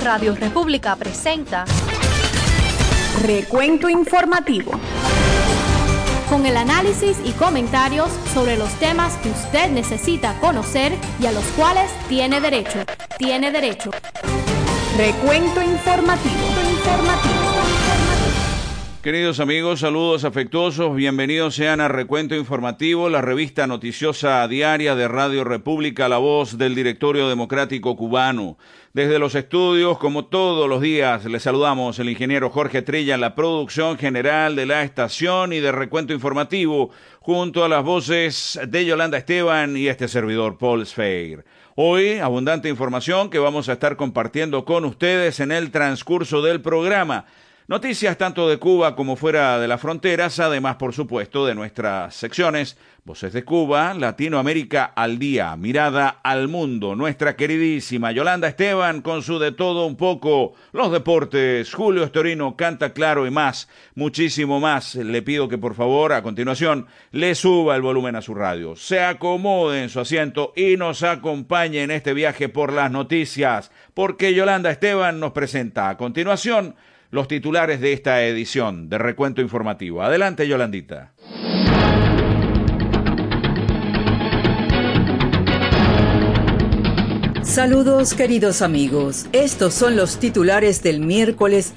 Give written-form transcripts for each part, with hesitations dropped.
Radio República presenta Recuento Informativo, con el análisis y comentarios sobre los temas que usted necesita conocer y a los cuales tiene derecho. Recuento Informativo. Queridos amigos, saludos afectuosos, bienvenidos sean a Recuento Informativo, la revista noticiosa diaria de Radio República, la voz del Directorio Democrático Cubano. Desde los estudios, como todos los días, les saludamos el ingeniero Jorge Trilla en la producción general de la estación y de Recuento Informativo, junto a las voces de Yolanda Esteban y este servidor Paul Sfeir. Hoy, abundante información que vamos a estar compartiendo con ustedes en el transcurso del programa. Noticias tanto de Cuba como fuera de las fronteras, además, por supuesto, de nuestras secciones Voces de Cuba, Latinoamérica al día, Mirada al mundo, nuestra queridísima Yolanda Esteban con su De Todo Un Poco, los deportes, Julio Estorino canta claro y más, muchísimo más. Le pido que por favor, a continuación, le suba el volumen a su radio, se acomode en su asiento y nos acompañe en este viaje por las noticias, porque Yolanda Esteban nos presenta a continuación los titulares de esta edición de Recuento Informativo. Adelante, Yolandita. Saludos, queridos amigos. Estos son los titulares del miércoles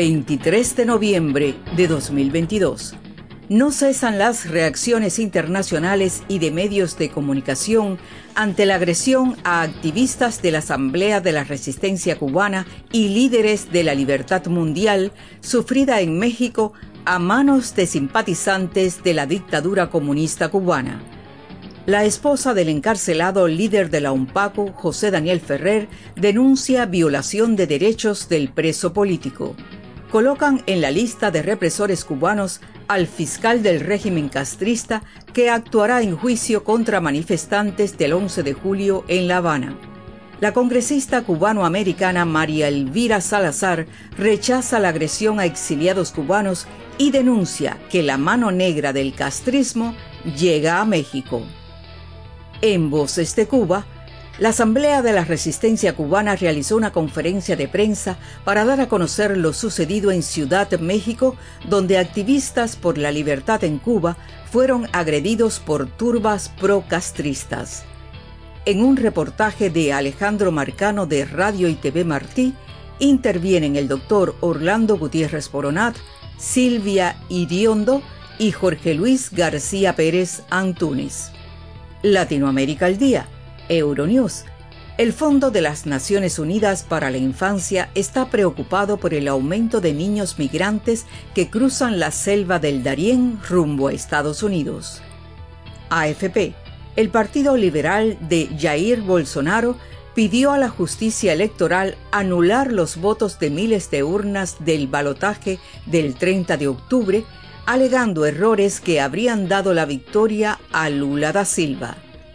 23 de noviembre de 2022. No cesan las reacciones internacionales y de medios de comunicación ante la agresión a activistas de la Asamblea de la Resistencia Cubana y líderes de la Libertad Mundial sufrida en México a manos de simpatizantes de la dictadura comunista cubana. La esposa del encarcelado líder de la UNPACU, José Daniel Ferrer, denuncia violación de derechos del preso político. Colocan en la lista de represores cubanos al fiscal del régimen castrista que actuará en juicio contra manifestantes del 11 de julio en La Habana. La congresista cubano-americana María Elvira Salazar rechaza la agresión a exiliados cubanos y denuncia que la mano negra del castrismo llega a México. En Voces de Cuba, la Asamblea de la Resistencia Cubana realizó una conferencia de prensa para dar a conocer lo sucedido en Ciudad de México, donde activistas por la libertad en Cuba fueron agredidos por turbas pro-castristas. En un reportaje de Alejandro Marcano de Radio y TV Martí, intervienen el doctor Orlando Gutiérrez Boronat, Silvia Iriondo y Jorge Luis García Pérez Antúnez. Latinoamérica al día. Euronews. El Fondo de las Naciones Unidas para la Infancia está preocupado por el aumento de niños migrantes que cruzan la selva del Darién rumbo a Estados Unidos. AFP. El Partido Liberal de Jair Bolsonaro pidió a la justicia electoral anular los votos de miles de urnas del balotaje del 30 de octubre, alegando errores que habrían dado la victoria a Lula da Silva.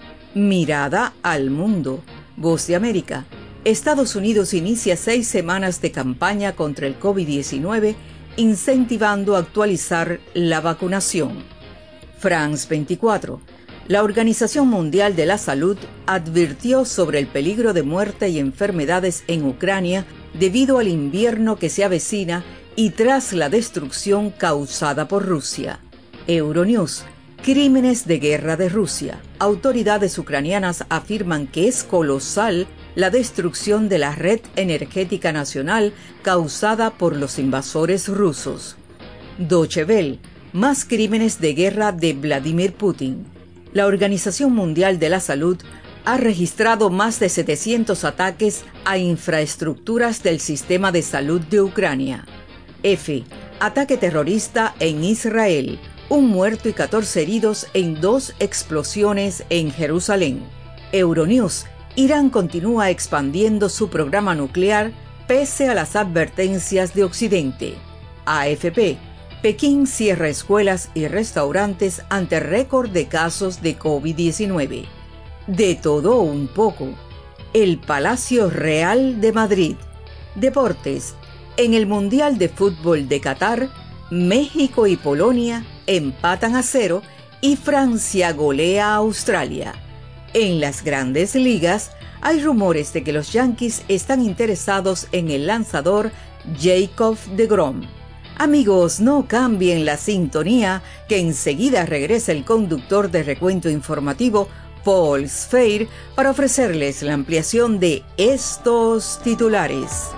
Mirada al mundo. Voz de América. Estados Unidos inicia 6 semanas de campaña contra el COVID-19, incentivando a actualizar la vacunación. France 24. La Organización Mundial de la Salud advirtió sobre el peligro de muerte y enfermedades en Ucrania debido al invierno que se avecina y tras la destrucción causada por Rusia. Euronews. Crímenes de guerra de Rusia. Autoridades ucranianas afirman que es colosal la destrucción de la red energética nacional causada por los invasores rusos. Deutsche Welle. Más crímenes de guerra de Vladimir Putin. La Organización Mundial de la Salud ha registrado más de 700 ataques a infraestructuras del sistema de salud de Ucrania. F. Ataque terrorista en Israel. 1 muerto y 14 heridos en 2 explosiones en Jerusalén. Euronews. Irán continúa expandiendo su programa nuclear pese a las advertencias de Occidente. AFP. Pekín cierra escuelas y restaurantes ante récord de casos de COVID-19. De todo un poco. El Palacio Real de Madrid. Deportes. En el Mundial de Fútbol de Qatar, México y Polonia empatan a 0 y Francia golea a Australia. En las Grandes Ligas, Hay rumores de que los Yankees están interesados en el lanzador Jacob deGrom. Amigos, no cambien la sintonía, que enseguida regresa el conductor de Recuento Informativo, Paul Sfeir, para ofrecerles la ampliación de estos titulares.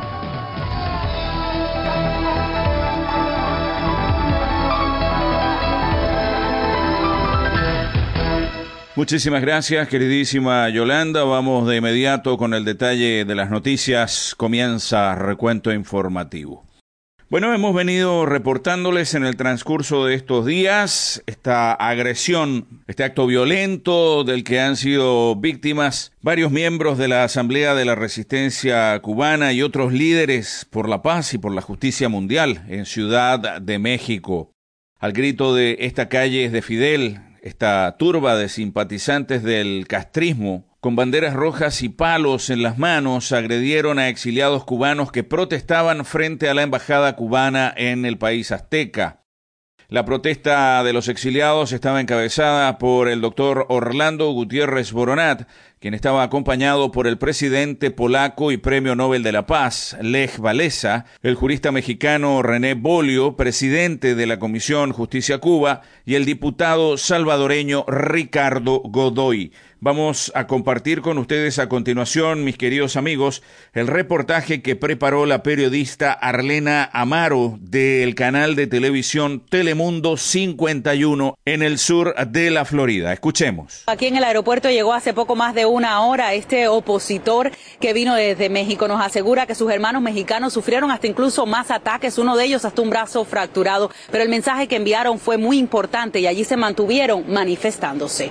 Muchísimas gracias, queridísima Yolanda. Vamos de inmediato con el detalle de las noticias. Comienza Recuento Informativo. Bueno, hemos venido reportándoles en el transcurso de estos días esta agresión, este acto violento del que han sido víctimas varios miembros de la Asamblea de la Resistencia Cubana y otros líderes por la paz y por la justicia mundial en Ciudad de México. Al grito de "esta calle es de Fidel", esta turba de simpatizantes del castrismo, con banderas rojas y palos en las manos, agredieron a exiliados cubanos que protestaban frente a la embajada cubana en el país azteca. La protesta de los exiliados estaba encabezada por el doctor Orlando Gutiérrez Boronat, quien estaba acompañado por el presidente polaco y Premio Nobel de la Paz, Lech Walesa, el jurista mexicano René Bolio, presidente de la Comisión Justicia Cuba, y el diputado salvadoreño Ricardo Godoy. Vamos a compartir con ustedes a continuación, mis queridos amigos, el reportaje que preparó la periodista Arlena Amaro del canal de televisión Telemundo 51 en el sur de la Florida. Escuchemos. Aquí en el aeropuerto llegó hace poco más de una hora este opositor que vino desde México. Nos asegura que sus hermanos mexicanos sufrieron hasta incluso más ataques, uno de ellos hasta un brazo fracturado, pero el mensaje que enviaron fue muy importante y allí se mantuvieron manifestándose.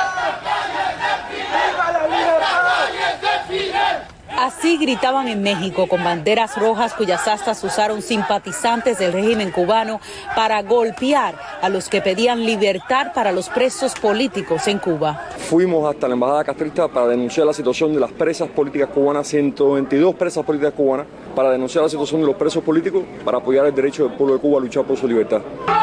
Así gritaban en México con banderas rojas cuyas astas usaron simpatizantes del régimen cubano para golpear a los que pedían libertad para los presos políticos en Cuba. Fuimos hasta la embajada castrista para denunciar la situación de las presas políticas cubanas, 122 presas políticas cubanas, para denunciar la situación de los presos políticos, para apoyar el derecho del pueblo de Cuba a luchar por su libertad.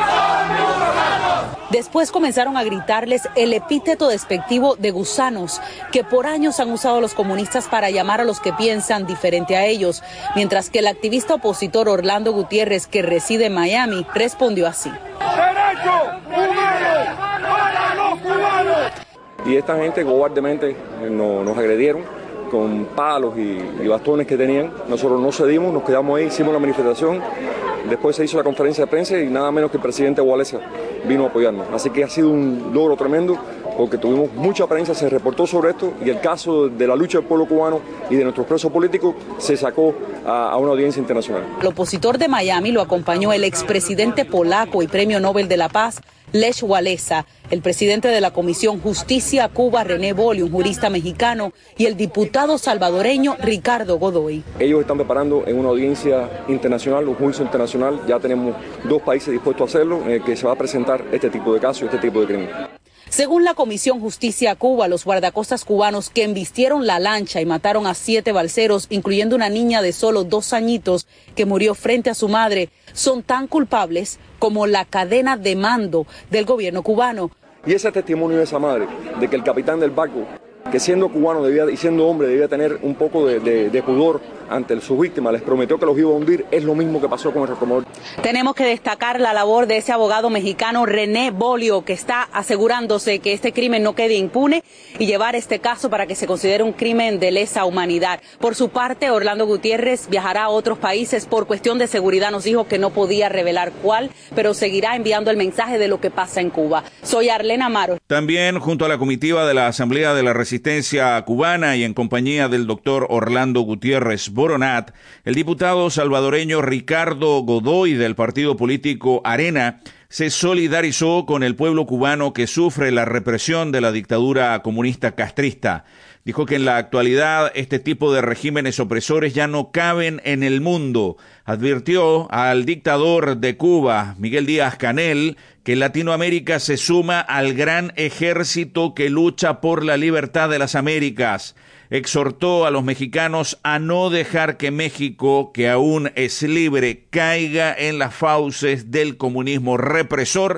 Después comenzaron a gritarles el epíteto despectivo de gusanos, que por años han usado los comunistas para llamar a los que piensan diferente a ellos, mientras que el activista opositor Orlando Gutiérrez, que reside en Miami, respondió así. ¡Derecho humano para los cubanos! Y esta gente cobardemente nos agredieron con palos y bastones que tenían. Nosotros no cedimos, nos quedamos ahí, hicimos la manifestación. Después se hizo la conferencia de prensa y nada menos que el presidente Walesa vino a apoyarnos. Así que ha sido un logro tremendo porque tuvimos mucha prensa, se reportó sobre esto y el caso de la lucha del pueblo cubano y de nuestros presos políticos se sacó a una audiencia internacional. El opositor de Miami lo acompañó el expresidente polaco y Premio Nobel de la Paz, Lech Walesa, el presidente de la Comisión Justicia Cuba, René Bolio, un jurista mexicano, y el diputado salvadoreño Ricardo Godoy. Ellos están preparando en una audiencia internacional, un juicio internacional. Ya tenemos 2 países dispuestos a hacerlo, en el que se va a presentar este tipo de casos, este tipo de crimen. Según la Comisión Justicia Cuba, los guardacostas cubanos que embistieron la lancha y mataron a 7 balseros, incluyendo una niña de solo 2 añitos que murió frente a su madre, son tan culpables como la cadena de mando del gobierno cubano. Y ese testimonio de esa madre, de que el capitán del barco, que siendo cubano y siendo hombre debía tener un poco de pudor ante sus víctimas, les prometió que los iba a hundir, es lo mismo que pasó con el recomodador. Tenemos que destacar la labor de ese abogado mexicano René Bolio, que está asegurándose que este crimen no quede impune y llevar este caso para que se considere un crimen de lesa humanidad. Por su parte, Orlando Gutiérrez viajará a otros países por cuestión de seguridad. Nos dijo que no podía revelar cuál, pero seguirá enviando el mensaje de lo que pasa en Cuba. Soy Arlena Amaro. También junto a la comitiva de la Asamblea de la Resistencia Cubana y en compañía del doctor Orlando Gutiérrez Boronat, el diputado salvadoreño Ricardo Godoy del partido político Arena se solidarizó con el pueblo cubano que sufre la represión de la dictadura comunista castrista. Dijo que en la actualidad este tipo de regímenes opresores ya no caben en el mundo. Advirtió al dictador de Cuba, Miguel Díaz-Canel, que Latinoamérica se suma al gran ejército que lucha por la libertad de las Américas. Exhortó a los mexicanos a no dejar que México, que aún es libre, caiga en las fauces del comunismo represor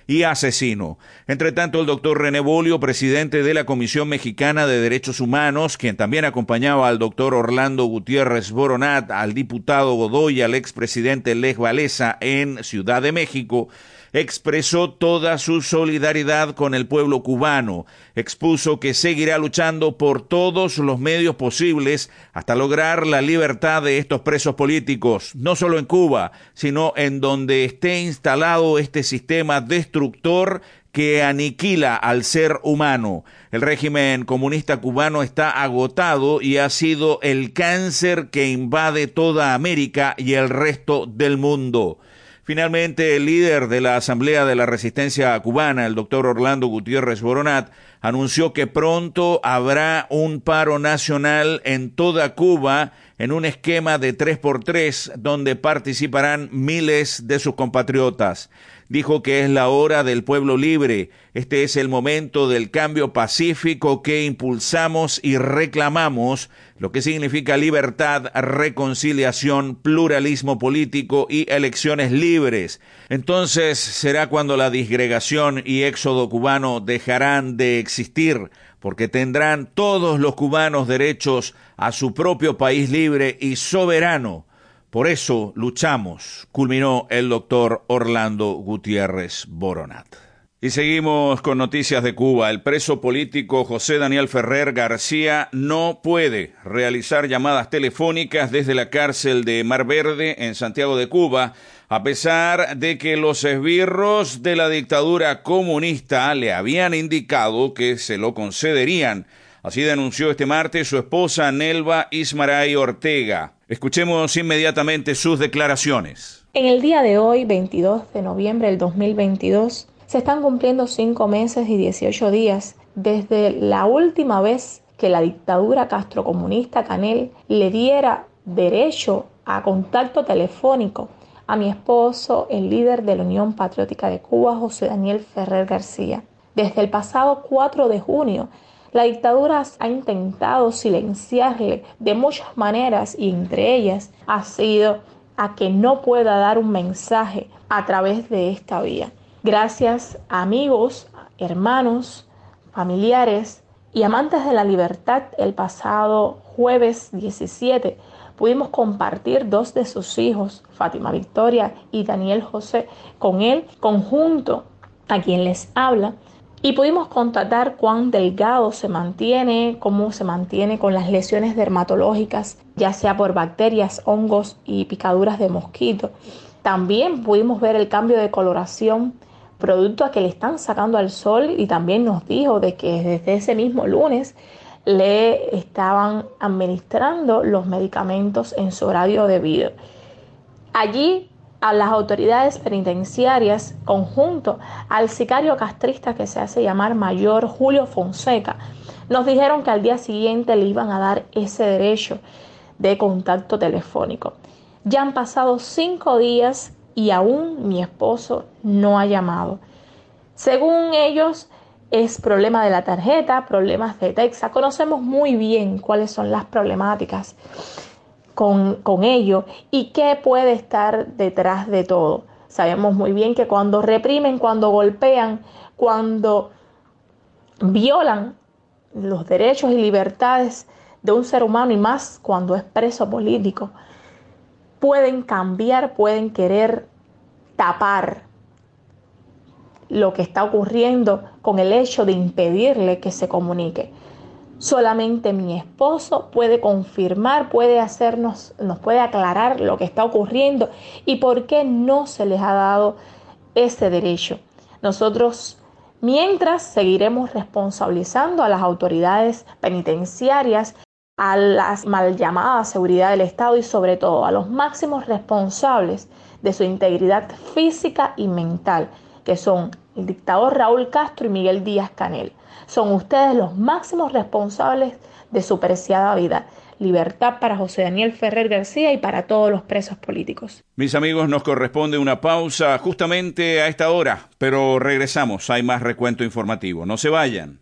y asesino. Entre tanto, el doctor René Bolio, presidente de la Comisión Mexicana de Derechos Humanos, quien también acompañaba al doctor Orlando Gutiérrez Boronat, al diputado Godoy y al expresidente Lech Walesa en Ciudad de México, expresó toda su solidaridad con el pueblo cubano. Expuso que seguirá luchando por todos los medios posibles hasta lograr la libertad de estos presos políticos, no solo en Cuba, sino en donde esté instalado este sistema destructor que aniquila al ser humano. El régimen comunista cubano está agotado y ha sido el cáncer que invade toda América y el resto del mundo. Finalmente, el líder de la Asamblea de la Resistencia Cubana, el doctor Orlando Gutiérrez Boronat, anunció que pronto habrá un paro nacional en toda Cuba en un esquema de 3x3 donde participarán miles de sus compatriotas. Dijo que es la hora del pueblo libre. Este es el momento del cambio pacífico que impulsamos y reclamamos, lo que significa libertad, reconciliación, pluralismo político y elecciones libres. Entonces será cuando la disgregación y éxodo cubano dejarán de existir, porque tendrán todos los cubanos derechos a su propio país libre y soberano. Por eso luchamos, culminó el doctor Orlando Gutiérrez Boronat. Y seguimos con noticias de Cuba. El preso político José Daniel Ferrer García no puede realizar llamadas telefónicas desde la cárcel de Mar Verde en Santiago de Cuba, a pesar de que los esbirros de la dictadura comunista le habían indicado que se lo concederían. Así denunció este martes su esposa Nelva Ismaray Ortega. Escuchemos inmediatamente sus declaraciones. En el día de hoy, 22 de noviembre del 2022, se están cumpliendo 5 meses y 18 días desde la última vez que la dictadura castrocomunista Canel le diera derecho a contacto telefónico a mi esposo, el líder de la Unión Patriótica de Cuba, José Daniel Ferrer García. Desde el pasado 4 de junio, la dictadura ha intentado silenciarle de muchas maneras y entre ellas ha sido a que no pueda dar un mensaje a través de esta vía. Gracias a amigos, hermanos, familiares y amantes de la libertad, el pasado jueves 17 pudimos compartir 2 de sus hijos, Fátima Victoria y Daniel José, con él, conjunto a quien les habla, y pudimos constatar cuán delgado se mantiene, cómo se mantiene con las lesiones dermatológicas, ya sea por bacterias, hongos y picaduras de mosquito. También pudimos ver el cambio de coloración, producto a que le están sacando al sol, y también nos dijo de que desde ese mismo lunes le estaban administrando los medicamentos en su horario debido. Allí, a las autoridades penitenciarias, conjunto al sicario castrista que se hace llamar Mayor Julio Fonseca, nos dijeron que al día siguiente le iban a dar ese derecho de contacto telefónico. Ya han pasado 5 días y aún mi esposo no ha llamado. Según ellos, es problema de la tarjeta, problemas de Texas. Conocemos muy bien cuáles son las problemáticas con ello y qué puede estar detrás de todo. Sabemos muy bien que cuando reprimen, cuando golpean, cuando violan los derechos y libertades de un ser humano, y más cuando es preso político, pueden cambiar, pueden querer tapar lo que está ocurriendo con el hecho de impedirle que se comunique. Solamente mi esposo puede confirmar, nos puede aclarar lo que está ocurriendo y por qué no se les ha dado ese derecho. Nosotros, mientras, seguiremos responsabilizando a las autoridades penitenciarias, a las mal llamadas seguridad del Estado y sobre todo a los máximos responsables de su integridad física y mental, que son el dictador Raúl Castro y Miguel Díaz-Canel. Son ustedes los máximos responsables de su preciada vida. Libertad para José Daniel Ferrer García y para todos los presos políticos. Mis amigos, nos corresponde una pausa justamente a esta hora, pero regresamos. Hay más recuento informativo. No se vayan.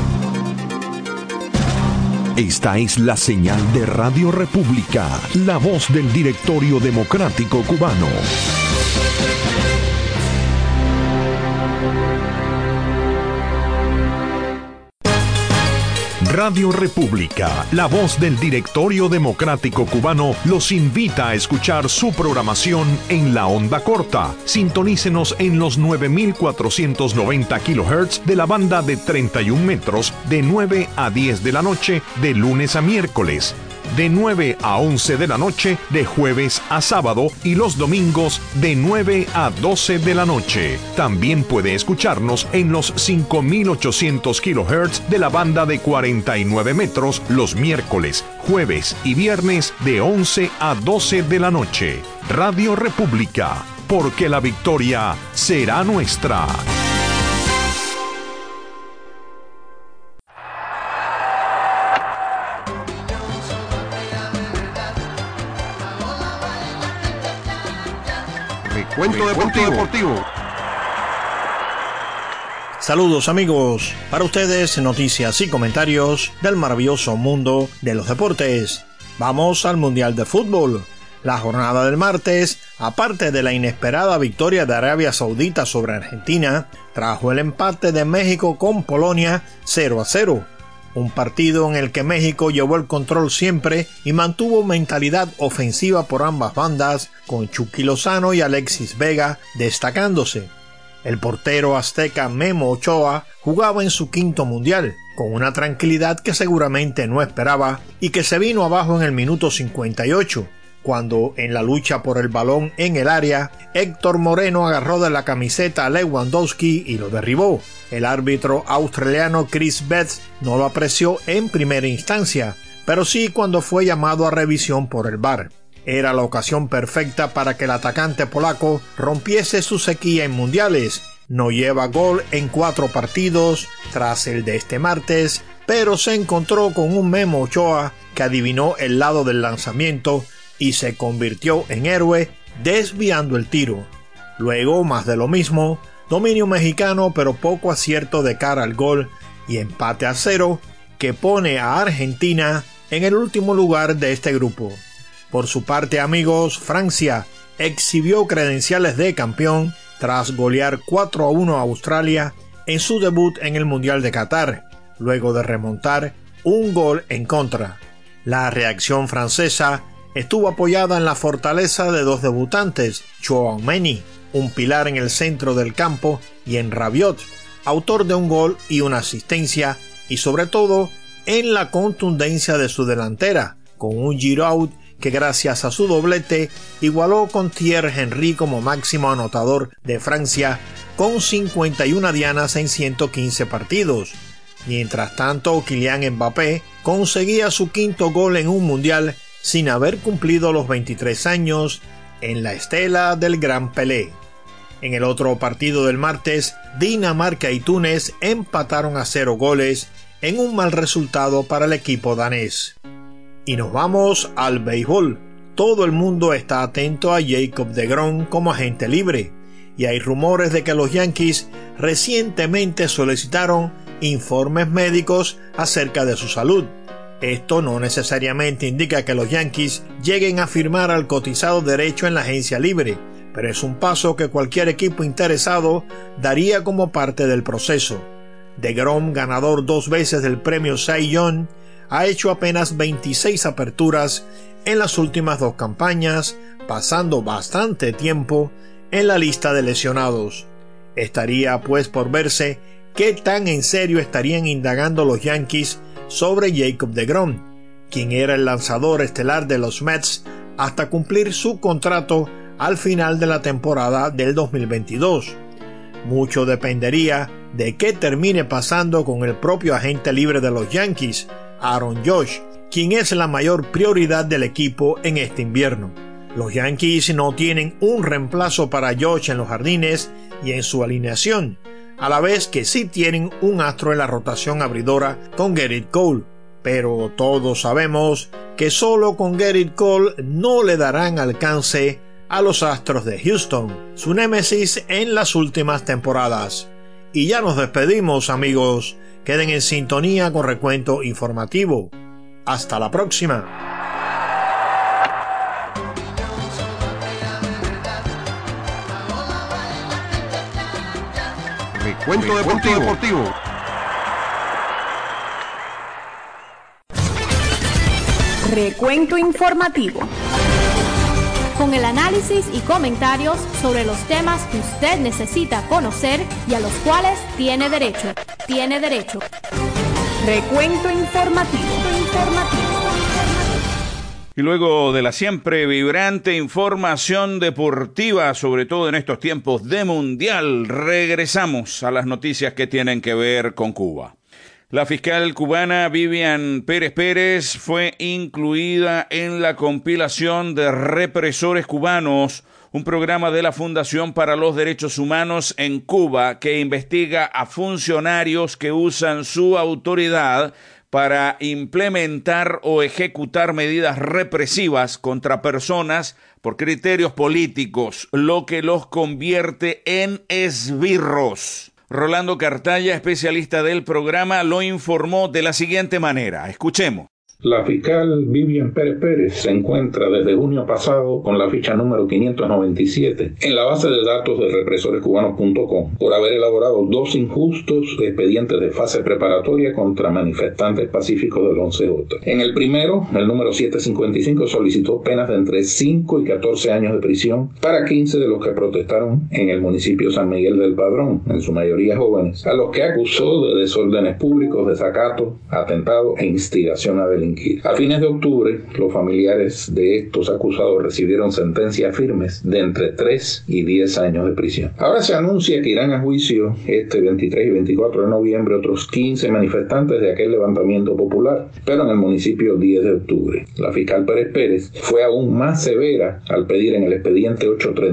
Esta es la señal de Radio República, la voz del Directorio Democrático Cubano. Radio República, la voz del Directorio Democrático Cubano, los invita a escuchar su programación en la onda corta. Sintonícenos en los 9490 kHz de la banda de 31 metros de 9 a 10 de la noche de lunes a miércoles, de 9 a 11 de la noche de jueves a sábado y los domingos de 9 a 12 de la noche. También puede escucharnos en los 5800 kHz de la banda de 49 metros los miércoles, jueves y viernes de 11 a 12 de la noche. Radio República, porque la victoria será nuestra. Cuento deportivo. Saludos amigos, para ustedes noticias y comentarios del maravilloso mundo de los deportes. Vamos al Mundial de Fútbol. La jornada del martes, aparte de la inesperada victoria de Arabia Saudita sobre Argentina, trajo el empate de México con Polonia 0-0. Un partido en el que México llevó el control siempre y mantuvo mentalidad ofensiva por ambas bandas, con Chucky Lozano y Alexis Vega destacándose. El portero azteca Memo Ochoa jugaba en su quinto mundial, con una tranquilidad que seguramente no esperaba y que se vino abajo en el minuto 58, cuando en la lucha por el balón en el área, Héctor Moreno agarró de la camiseta a Lewandowski y lo derribó. El árbitro australiano Chris Betts no lo apreció en primera instancia, pero sí cuando fue llamado a revisión por el VAR. Era la ocasión perfecta para que el atacante polaco rompiese su sequía en mundiales. No lleva gol en 4 partidos tras el de este martes, pero se encontró con un Memo Ochoa que adivinó el lado del lanzamiento y se convirtió en héroe desviando el tiro. Luego, más de lo mismo, dominio mexicano pero poco acierto de cara al gol y empate a 0 que pone a Argentina en el último lugar de este grupo. Por su parte, amigos, Francia exhibió credenciales de campeón tras golear 4-1 a Australia en su debut en el Mundial de Qatar, luego de remontar un gol en contra. La reacción francesa estuvo apoyada en la fortaleza de 2 debutantes, Tchouaméni, un pilar en el centro del campo, y en Rabiot, autor de un gol y una asistencia, y sobre todo en la contundencia de su delantera, con un Giroud que gracias a su doblete igualó con Thierry Henry como máximo anotador de Francia con 51 dianas en 115 partidos. Mientras tanto, Kylian Mbappé conseguía su quinto gol en un mundial sin haber cumplido los 23 años en la estela del Gran Pelé. En el otro partido del martes, Dinamarca y Túnez empataron a 0 goles en un mal resultado para el equipo danés. Y nos vamos al béisbol. Todo el mundo está atento a Jacob deGrom como agente libre, y hay rumores de que los Yankees recientemente solicitaron informes médicos acerca de su salud. Esto no necesariamente indica que los Yankees lleguen a firmar al cotizado derecho en la agencia libre, pero es un paso que cualquier equipo interesado daría como parte del proceso. deGrom, ganador 2 veces del premio Cy Young, ha hecho apenas 26 aperturas en las últimas 2 campañas, pasando bastante tiempo en la lista de lesionados. Estaría pues por verse qué tan en serio estarían indagando los Yankees sobre Jacob deGrom, quien era el lanzador estelar de los Mets hasta cumplir su contrato al final de la temporada del 2022. Mucho dependería de qué termine pasando con el propio agente libre de los Yankees, Aaron Judge, quien es la mayor prioridad del equipo en este invierno. Los Yankees no tienen un reemplazo para Judge en los jardines y en su alineación, a la vez que sí tienen un astro en la rotación abridora con Gerrit Cole, pero todos sabemos que solo con Gerrit Cole no le darán alcance a los Astros de Houston, su némesis en las últimas temporadas. Y ya nos despedimos, amigos. Queden en sintonía con Recuento Informativo. Hasta la próxima. Recuento deportivo. Recuento informativo. Con el análisis y comentarios sobre los temas que usted necesita conocer y a los cuales tiene derecho. Recuento informativo. Y luego de la siempre vibrante información deportiva, sobre todo en estos tiempos de mundial, regresamos a las noticias que tienen que ver con Cuba. La fiscal cubana Vivian Pérez Pérez fue incluida en la compilación de Represores Cubanos, un programa de la Fundación para los Derechos Humanos en Cuba que investiga a funcionarios que usan su autoridad para implementar o ejecutar medidas represivas contra personas por criterios políticos, lo que los convierte en esbirros. Rolando Cartaya, especialista del programa, lo informó de la siguiente manera. Escuchemos. La fiscal Vivian Pérez Pérez se encuentra desde junio pasado con la ficha número 597 en la base de datos de represorescubanos.com por haber elaborado 2 injustos expedientes de fase preparatoria contra manifestantes pacíficos del 11J. En el primero, el número 755 solicitó penas de entre 5 y 14 años de prisión para 15 de los que protestaron en el municipio San Miguel del Padrón, en su mayoría jóvenes, a los que acusó de desórdenes públicos, desacato, atentado e instigación a delinquir. A fines de octubre, los familiares de estos acusados recibieron sentencias firmes de entre 3 y 10 años de prisión. Ahora se anuncia que irán a juicio este 23 y 24 de noviembre otros 15 manifestantes de aquel levantamiento popular, pero en el municipio 10 de octubre. La fiscal Pérez Pérez fue aún más severa al pedir en el expediente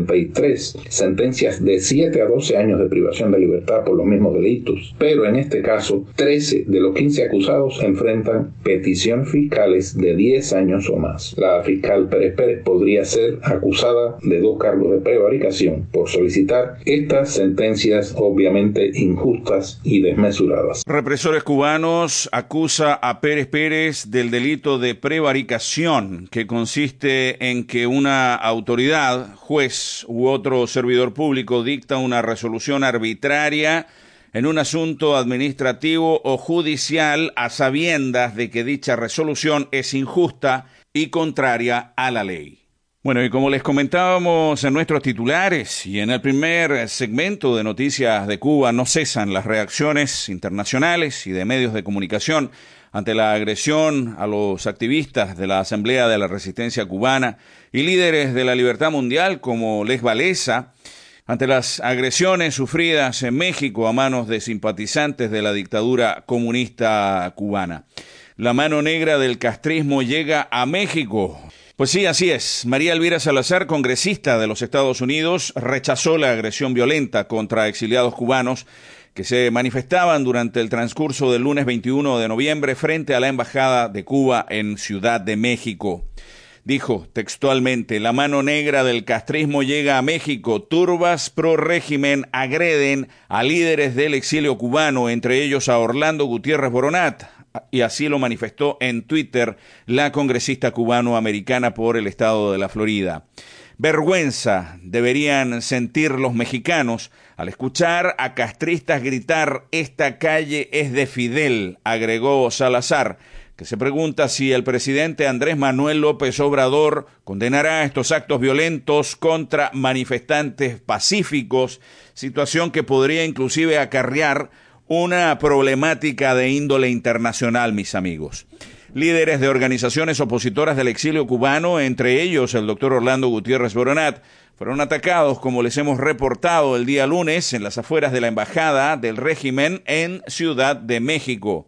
833 sentencias de 7 a 12 años de privación de libertad por los mismos delitos, pero en este caso 13 de los 15 acusados enfrentan petición fiscales de 10 años o más. La fiscal Pérez Pérez podría ser acusada de 2 cargos de prevaricación por solicitar estas sentencias obviamente injustas y desmesuradas. Represores Cubanos acusa a Pérez Pérez del delito de prevaricación, que consiste en que una autoridad, juez u otro servidor público dicta una resolución arbitraria en un asunto administrativo o judicial a sabiendas de que dicha resolución es injusta y contraria a la ley. Bueno, y como les comentábamos en nuestros titulares y en el primer segmento de Noticias de Cuba, no cesan las reacciones internacionales y de medios de comunicación ante la agresión a los activistas de la Asamblea de la Resistencia Cubana y líderes de la Libertad Mundial como Lech Walesa, ante las agresiones sufridas en México a manos de simpatizantes de la dictadura comunista cubana. La mano negra del castrismo llega a México. Pues sí, así es. María Elvira Salazar, congresista de los Estados Unidos, rechazó la agresión violenta contra exiliados cubanos que se manifestaban durante el transcurso del lunes 21 de noviembre frente a la Embajada de Cuba en Ciudad de México. Dijo textualmente: la mano negra del castrismo llega a México. Turbas pro régimen agreden a líderes del exilio cubano, entre ellos a Orlando Gutiérrez Boronat. Y así lo manifestó en Twitter la congresista cubano-americana por el estado de la Florida. Vergüenza deberían sentir los mexicanos al escuchar a castristas gritar «Esta calle es de Fidel», agregó Salazar, que se pregunta si el presidente Andrés Manuel López Obrador condenará estos actos violentos contra manifestantes pacíficos, situación que podría inclusive acarrear una problemática de índole internacional, mis amigos. Líderes de organizaciones opositoras del exilio cubano, entre ellos el doctor Orlando Gutiérrez Boronat, fueron atacados, como les hemos reportado el día lunes, en las afueras de la Embajada del régimen en Ciudad de México.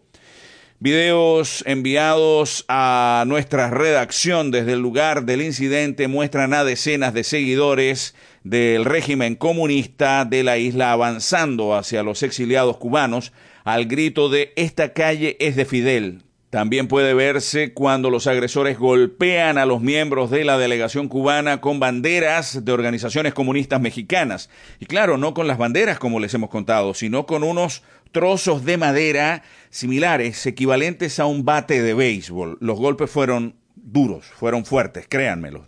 Videos enviados a nuestra redacción desde el lugar del incidente muestran a decenas de seguidores del régimen comunista de la isla avanzando hacia los exiliados cubanos al grito de «Esta calle es de Fidel». También puede verse cuando los agresores golpean a los miembros de la delegación cubana con banderas de organizaciones comunistas mexicanas. Y claro, no con las banderas como les hemos contado, sino con unos trozos de madera similares, equivalentes a un bate de béisbol. Los golpes fueron duros, fueron fuertes, créanmelo.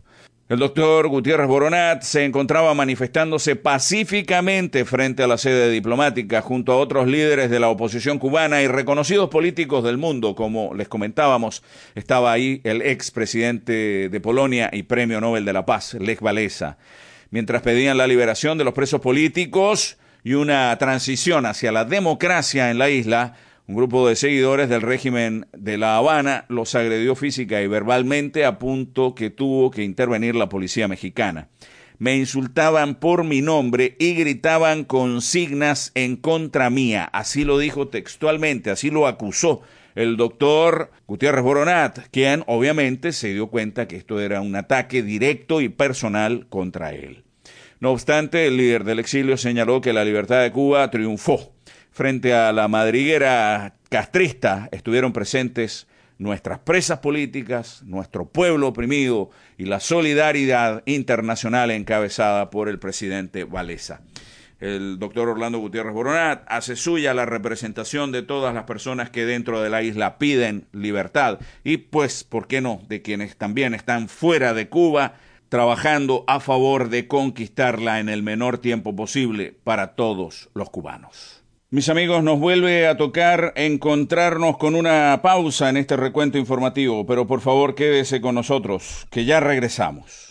El doctor Gutiérrez Boronat se encontraba manifestándose pacíficamente frente a la sede diplomática junto a otros líderes de la oposición cubana y reconocidos políticos del mundo. Como les comentábamos, estaba ahí el expresidente de Polonia y Premio Nobel de la Paz, Lech Walesa. Mientras pedían la liberación de los presos políticos y una transición hacia la democracia en la isla, un grupo de seguidores del régimen de La Habana los agredió física y verbalmente a punto que tuvo que intervenir la policía mexicana. Me insultaban por mi nombre y gritaban consignas en contra mía. Así lo dijo textualmente, así lo acusó el doctor Gutiérrez Boronat, quien obviamente se dio cuenta que esto era un ataque directo y personal contra él. No obstante, el líder del exilio señaló que la libertad de Cuba triunfó. Frente a la madriguera castrista estuvieron presentes nuestras presas políticas, nuestro pueblo oprimido y la solidaridad internacional encabezada por el presidente Walesa. El doctor Orlando Gutiérrez Boronat hace suya la representación de todas las personas que dentro de la isla piden libertad y, pues, ¿por qué no?, de quienes también están fuera de Cuba trabajando a favor de conquistarla en el menor tiempo posible para todos los cubanos. Mis amigos, nos vuelve a tocar encontrarnos con una pausa en este recuento informativo, pero por favor quédese con nosotros, que ya regresamos.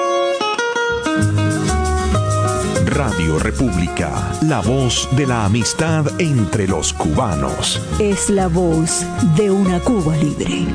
Radio República, la voz de la amistad entre los cubanos. Es la voz de una Cuba libre.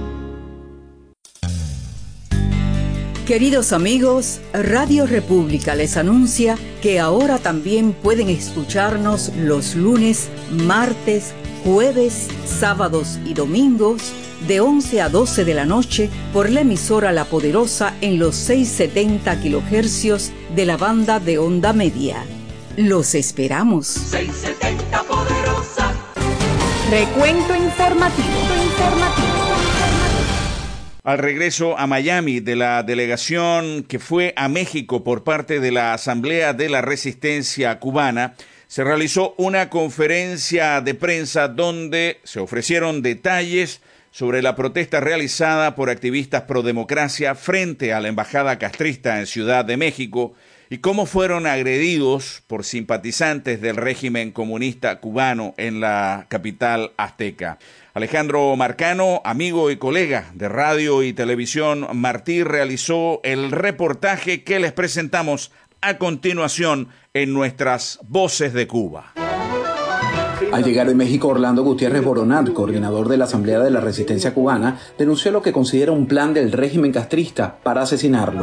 Queridos amigos, Radio República les anuncia que ahora también pueden escucharnos los lunes, martes, jueves, sábados y domingos de 11 a 12 de la noche por la emisora La Poderosa en los 670 kHz de la banda de onda media. Los esperamos. 670 Poderosa. Recuento informativo. Al regreso a Miami de la delegación que fue a México por parte de la Asamblea de la Resistencia Cubana, se realizó una conferencia de prensa donde se ofrecieron detalles sobre la protesta realizada por activistas pro democracia frente a la embajada castrista en Ciudad de México y cómo fueron agredidos por simpatizantes del régimen comunista cubano en la capital azteca. Alejandro Marcano, amigo y colega de Radio y Televisión Martí, realizó el reportaje que les presentamos a continuación en nuestras Voces de Cuba. Al llegar de México, Orlando Gutiérrez Boronat, coordinador de la Asamblea de la Resistencia Cubana, denunció lo que considera un plan del régimen castrista para asesinarlo.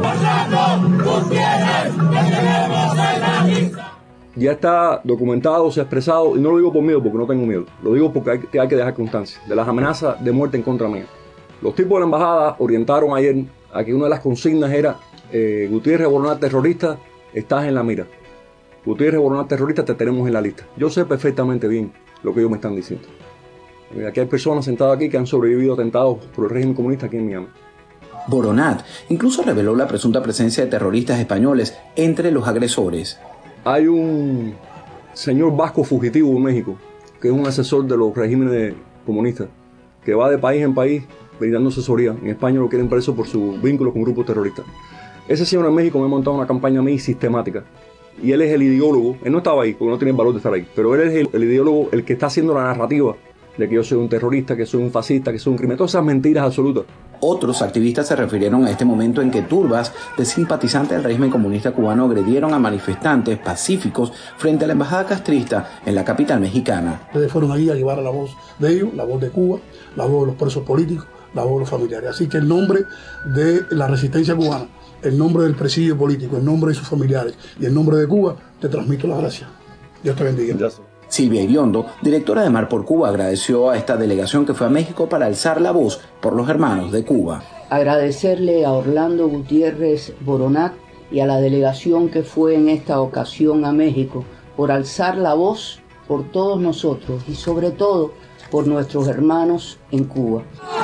Ya está documentado, se ha expresado, y no lo digo por miedo porque no tengo miedo, lo digo porque hay que dejar constancia de las amenazas de muerte en contra mía. Los tipos de la embajada orientaron ayer a que una de las consignas era Gutiérrez Boronat terrorista, estás en la mira. Gutiérrez Boronat terrorista, te tenemos en la lista. Yo sé perfectamente bien lo que ellos me están diciendo. Aquí hay personas sentadas aquí que han sobrevivido a atentados por el régimen comunista aquí en Miami. Boronat incluso reveló la presunta presencia de terroristas españoles entre los agresores. Hay un señor vasco fugitivo en México, que es un asesor de los regímenes comunistas, que va de país en país brindando asesoría. En España lo quieren preso por sus vínculos con grupos terroristas. Ese señor en México me ha montado una campaña a mí sistemática. Y él es el ideólogo, él no estaba ahí, porque no tiene el valor de estar ahí, pero él es el ideólogo, el que está haciendo la narrativa de que yo soy un terrorista, que soy un fascista, que soy un criminal, todas esas mentiras absolutas. Otros activistas se refirieron a este momento en que turbas de simpatizantes del régimen comunista cubano agredieron a manifestantes pacíficos frente a la embajada castrista en la capital mexicana. Ustedes fueron ahí a llevar la voz de ellos, la voz de Cuba, la voz de los presos políticos, la voz de los familiares. Así que en nombre de la resistencia cubana, en nombre del presidio político, en nombre de sus familiares y en nombre de Cuba, te transmito las gracias. Dios te bendiga. Gracias. Silvia Iriondo, directora de Mar por Cuba, agradeció a esta delegación que fue a México para alzar la voz por los hermanos de Cuba. Agradecerle a Orlando Gutiérrez Boronat y a la delegación que fue en esta ocasión a México por alzar la voz por todos nosotros y sobre todo por nuestros hermanos en Cuba.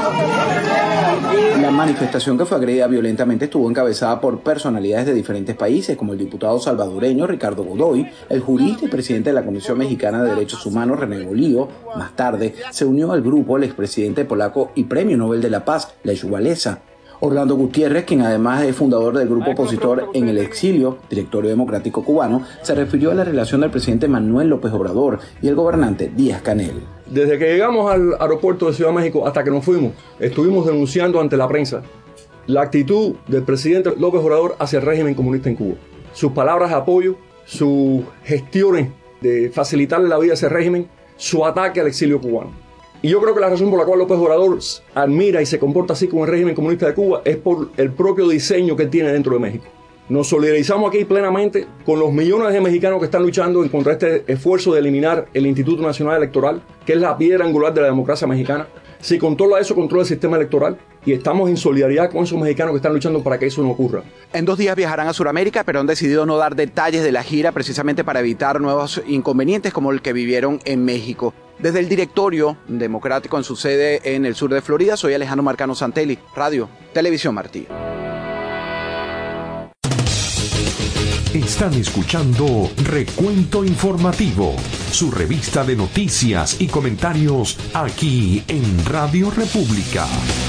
La manifestación, que fue agredida violentamente, estuvo encabezada por personalidades de diferentes países, como el diputado salvadoreño Ricardo Godoy, el jurista y presidente de la Comisión Mexicana de Derechos Humanos René Bolío. Más tarde se unió al grupo el expresidente polaco y Premio Nobel de la Paz, Lech Walesa. Orlando Gutiérrez, quien además es fundador del grupo opositor En el Exilio, Directorio Democrático Cubano, se refirió a la relación del presidente Manuel López Obrador y el gobernante Díaz-Canel. Desde que llegamos al aeropuerto de Ciudad de México hasta que nos fuimos, estuvimos denunciando ante la prensa la actitud del presidente López Obrador hacia el régimen comunista en Cuba. Sus palabras de apoyo, sus gestiones de facilitarle la vida a ese régimen, su ataque al exilio cubano. Y yo creo que la razón por la cual López Obrador admira y se comporta así con el régimen comunista de Cuba es por el propio diseño que tiene dentro de México. Nos solidarizamos aquí plenamente con los millones de mexicanos que están luchando contra este esfuerzo de eliminar el Instituto Nacional Electoral, que es la piedra angular de la democracia mexicana. Si controla eso, controla el sistema electoral. Y estamos en solidaridad con esos mexicanos que están luchando para que eso no ocurra. En 2 días viajarán a Sudamérica, pero han decidido no dar detalles de la gira precisamente para evitar nuevos inconvenientes como el que vivieron en México. Desde el Directorio Democrático en su sede en el sur de Florida, soy Alejandro Marcano Santelli, Radio Televisión Martí. Están escuchando Recuento Informativo, su revista de noticias y comentarios aquí en Radio República.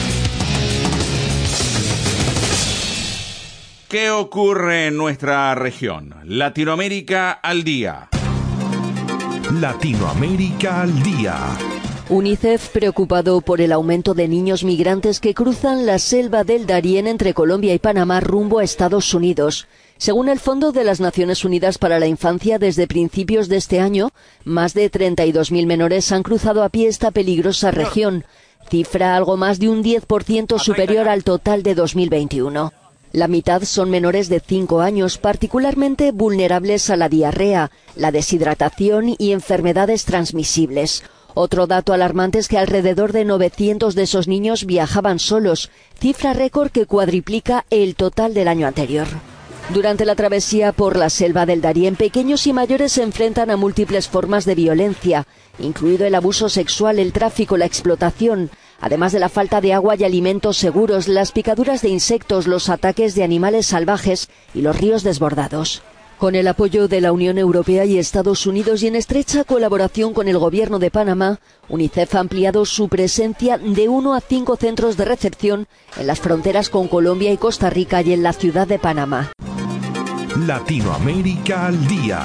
¿Qué ocurre en nuestra región? Latinoamérica al día. Latinoamérica al día. UNICEF preocupado por el aumento de niños migrantes que cruzan la selva del Darién entre Colombia y Panamá rumbo a Estados Unidos. Según el Fondo de las Naciones Unidas para la Infancia, desde principios de este año, más de 32.000 menores han cruzado a pie esta peligrosa región, cifra algo más de un 10% superior al total de 2021. La mitad son menores de 5 años, particularmente vulnerables a la diarrea, la deshidratación y enfermedades transmisibles. Otro dato alarmante es que alrededor de 900 de esos niños viajaban solos, cifra récord que cuadriplica el total del año anterior. Durante la travesía por la selva del Darién, pequeños y mayores se enfrentan a múltiples formas de violencia, incluido el abuso sexual, el tráfico, la explotación, además de la falta de agua y alimentos seguros, las picaduras de insectos, los ataques de animales salvajes y los ríos desbordados. Con el apoyo de la Unión Europea y Estados Unidos y en estrecha colaboración con el Gobierno de Panamá, UNICEF ha ampliado su presencia de 1 a 5 centros de recepción en las fronteras con Colombia y Costa Rica y en la ciudad de Panamá. Latinoamérica al día.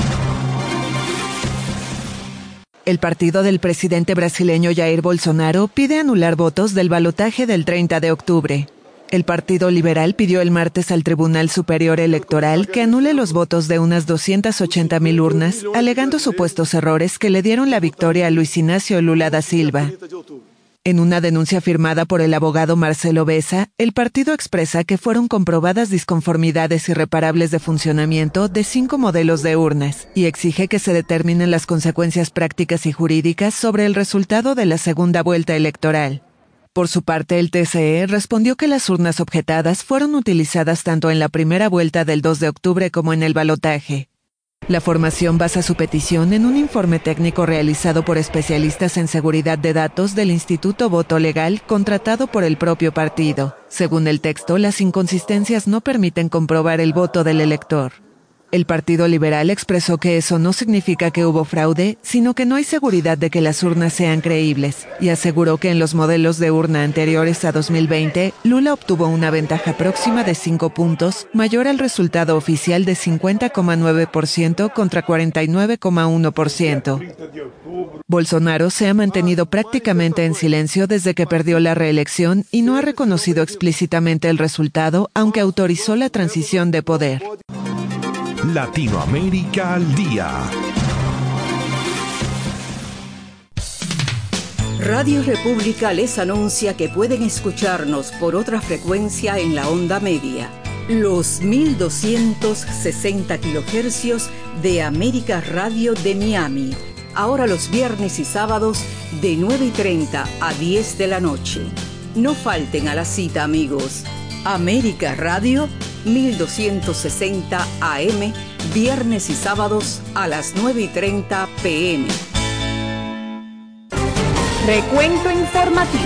El partido del presidente brasileño Jair Bolsonaro pide anular votos del balotaje del 30 de octubre. El Partido Liberal pidió el martes al Tribunal Superior Electoral que anule los votos de unas 280.000 urnas, alegando supuestos errores que le dieron la victoria a Luis Inácio Lula da Silva. En una denuncia firmada por el abogado Marcelo Besa, el partido expresa que fueron comprobadas disconformidades irreparables de funcionamiento de 5 modelos de urnas y exige que se determinen las consecuencias prácticas y jurídicas sobre el resultado de la segunda vuelta electoral. Por su parte, el TCE respondió que las urnas objetadas fueron utilizadas tanto en la primera vuelta del 2 de octubre como en el balotaje. La formación basa su petición en un informe técnico realizado por especialistas en seguridad de datos del Instituto Voto Legal contratado por el propio partido. Según el texto, las inconsistencias no permiten comprobar el voto del elector. El Partido Liberal expresó que eso no significa que hubo fraude, sino que no hay seguridad de que las urnas sean creíbles, y aseguró que en los modelos de urna anteriores a 2020, Lula obtuvo una ventaja próxima de 5 puntos, mayor al resultado oficial de 50,9% contra 49,1%. Bolsonaro se ha mantenido prácticamente en silencio desde que perdió la reelección y no ha reconocido explícitamente el resultado, aunque autorizó la transición de poder. Latinoamérica al día. Radio República les anuncia que pueden escucharnos por otra frecuencia en la onda media, los 1260 kHz de América Radio de Miami, ahora los viernes y sábados de 9:30 a 10 de la noche. No falten a la cita, amigos. América Radio 1260 AM, viernes y sábados a las 9:30 p.m. Recuento informativo.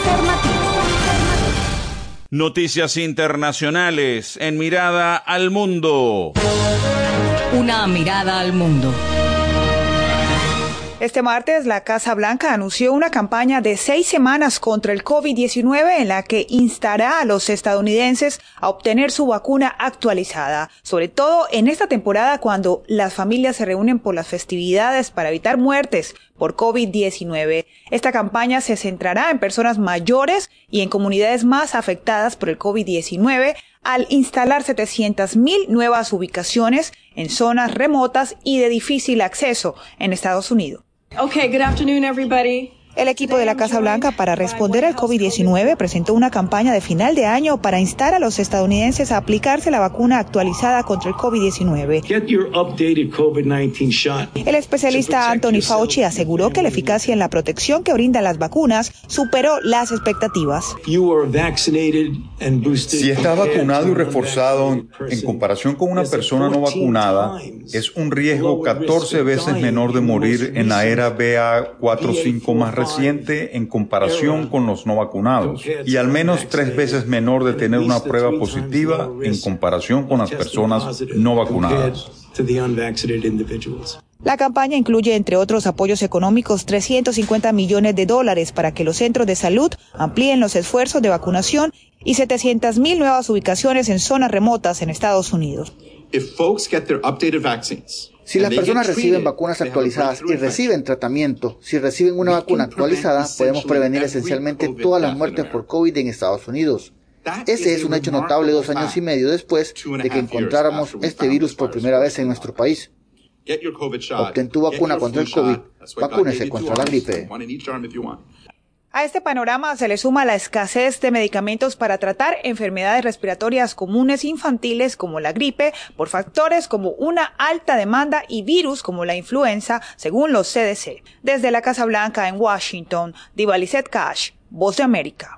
Noticias internacionales en Mirada al Mundo. Una mirada al mundo. Este martes, la Casa Blanca anunció una campaña de 6 semanas contra el COVID-19 en la que instará a los estadounidenses a obtener su vacuna actualizada, sobre todo en esta temporada cuando las familias se reúnen por las festividades para evitar muertes por COVID-19. Esta campaña se centrará en personas mayores y en comunidades más afectadas por el COVID-19 al instalar 700,000 nuevas ubicaciones en zonas remotas y de difícil acceso en Estados Unidos. Okay, good afternoon, everybody. El equipo de la Casa Blanca para responder al COVID-19 presentó una campaña de final de año para instar a los estadounidenses a aplicarse la vacuna actualizada contra el COVID-19. El especialista Anthony Fauci aseguró que la eficacia en la protección que brindan las vacunas superó las expectativas. Si estás vacunado y reforzado en comparación con una persona no vacunada, es un riesgo 14 veces menor de morir en la era BA.4/5 más reciente en comparación con los no vacunados y al menos 3 veces menor de tener una prueba positiva en comparación con las personas no vacunadas. La campaña incluye, entre otros apoyos económicos, $350 millones para que los centros de salud amplíen los esfuerzos de vacunación y 700,000 nuevas ubicaciones en zonas remotas en Estados Unidos. Si las personas reciben vacunas actualizadas y reciben tratamiento, si reciben una vacuna actualizada, podemos prevenir esencialmente todas las muertes por COVID en Estados Unidos. Ese es un hecho notable 2 años y medio después de que encontráramos este virus por primera vez en nuestro país. Obtén tu vacuna contra el COVID, vacúnese contra la gripe. A este panorama se le suma la escasez de medicamentos para tratar enfermedades respiratorias comunes infantiles como la gripe, por factores como una alta demanda y virus como la influenza, según los CDC. Desde la Casa Blanca en Washington, Diva Lizette Cash, Voz de América.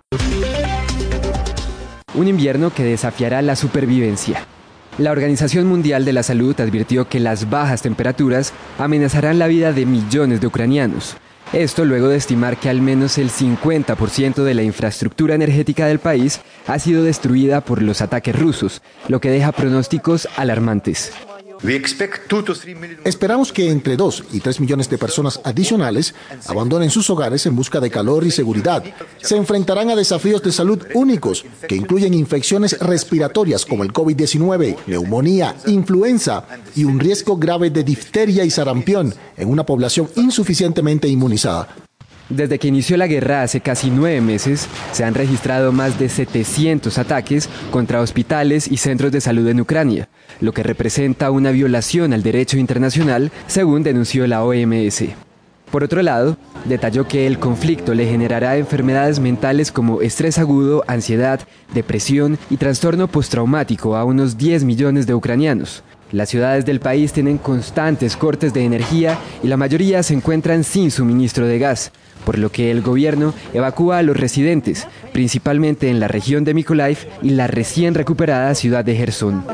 Un invierno que desafiará la supervivencia. La Organización Mundial de la Salud advirtió que las bajas temperaturas amenazarán la vida de millones de ucranianos. Esto luego de estimar que al menos el 50% de la infraestructura energética del país ha sido destruida por los ataques rusos, lo que deja pronósticos alarmantes. Esperamos que entre 2 y 3 millones de personas adicionales abandonen sus hogares en busca de calor y seguridad. Se enfrentarán a desafíos de salud únicos, que incluyen infecciones respiratorias como el COVID-19, neumonía, influenza y un riesgo grave de difteria y sarampión en una población insuficientemente inmunizada. Desde que inició la guerra hace casi 9 meses, se han registrado más de 700 ataques contra hospitales y centros de salud en Ucrania, lo que representa una violación al derecho internacional, según denunció la OMS. Por otro lado, detalló que el conflicto le generará enfermedades mentales como estrés agudo, ansiedad, depresión y trastorno postraumático a unos 10 millones de ucranianos. Las ciudades del país tienen constantes cortes de energía y la mayoría se encuentran sin suministro de gas, por lo que el gobierno evacúa a los residentes, principalmente en la región de Mykolaiv y la recién recuperada ciudad de Jersón.